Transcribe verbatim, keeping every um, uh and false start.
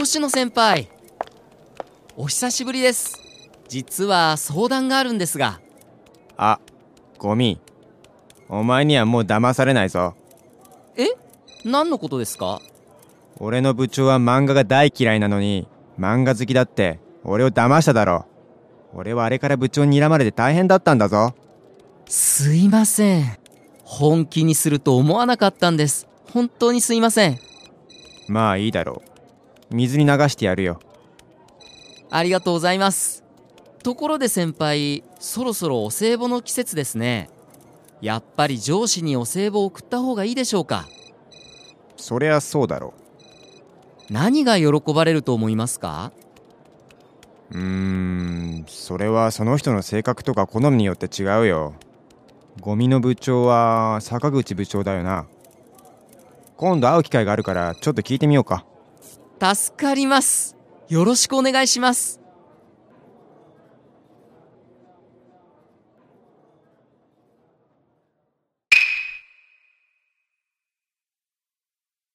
星野先輩、お久しぶりです。実は相談があるんですが。 あ、ゴミ。お前にはもう騙されないぞ。 え？何のことですか？ 俺の部長は漫画が大嫌いなのに、漫画好きだって俺を騙しただろ。俺はあれから部長に睨まれて大変だったんだぞ。 すいません。本気にすると思わなかったんです。本当にすいません。 まあいいだろう。水に流してやるよ。 ありがとうございます。ところで先輩、そろそろお歳暮の季節ですね。やっぱり上司にお歳暮を送った方がいいでしょうか？ そりゃそうだろ何が喜ばれると思いますか？ う。うーん、それはその人の性格とか好みによって違うよ。ゴミの部長は坂口部長だよな。今度会う機会があるからちょっと聞いてみようか。 助かります。よろしくお願いします。